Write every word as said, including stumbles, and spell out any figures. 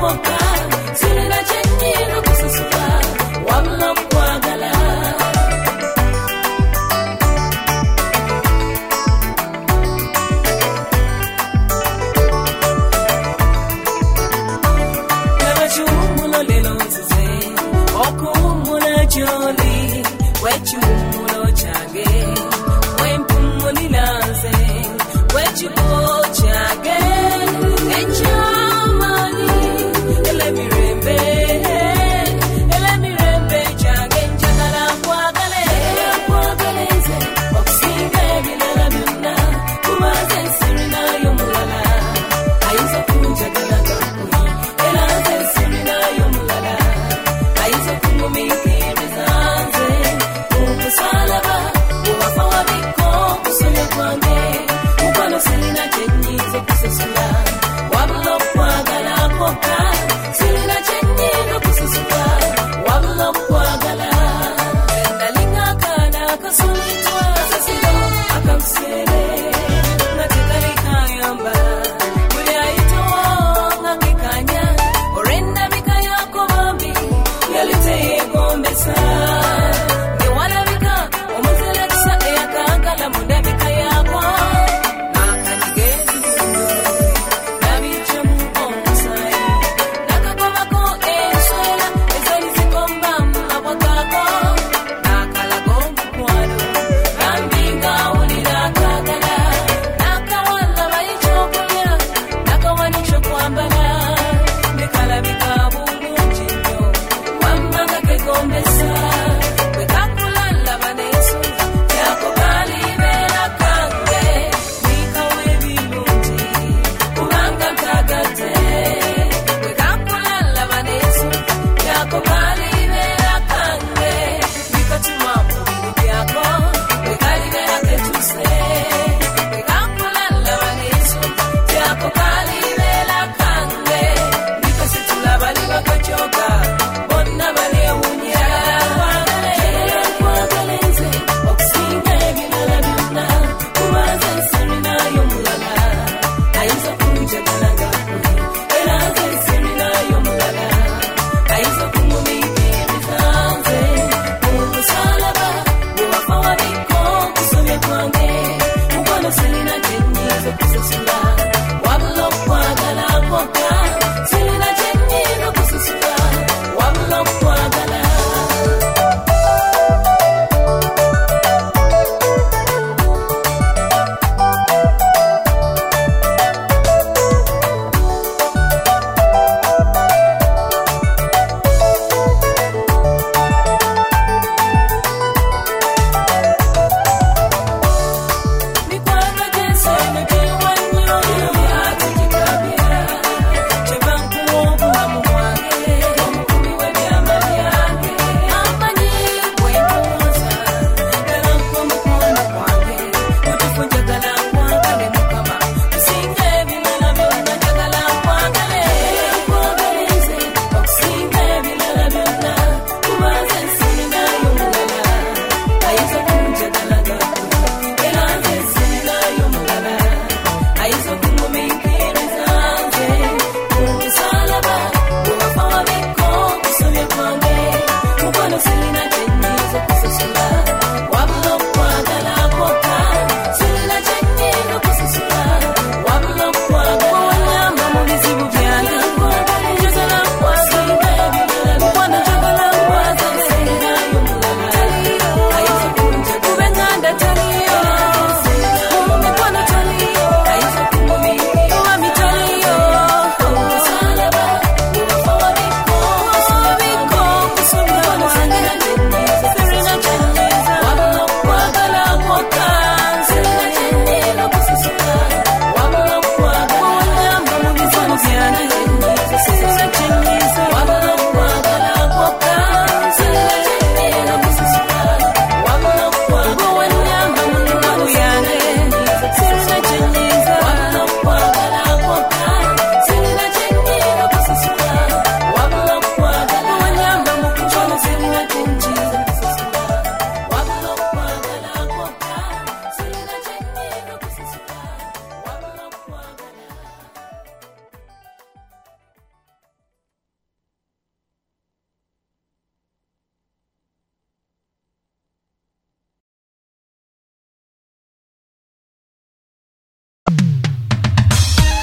koka silina chenyino kususuka wablo kwagala Nabachumulo lelonzize okumula joli wechumulo chage wempumuli lanze wechuko chage enchamani elemirembe elemirembe chage njagala kwagale kwagaleze oksiga bilala bina kumaze sirina yomulala aiza kunjagala gakuri elaze sirina yomulala aiza kumumikimizanze umusalaba uwapawa biko kusole kwange ukano silina chenyizo kusesula wablo kwagala koka silina chenyizo kusesula wablo kwagala ndalinga kana kasulitwa sasilo akamsele natekalika yamba kuli aitoa ngakikanya orenda mikaya komambi yaliteye gombesa niwala mika omuzela kisa eyakangala munda mikaya kwa Selena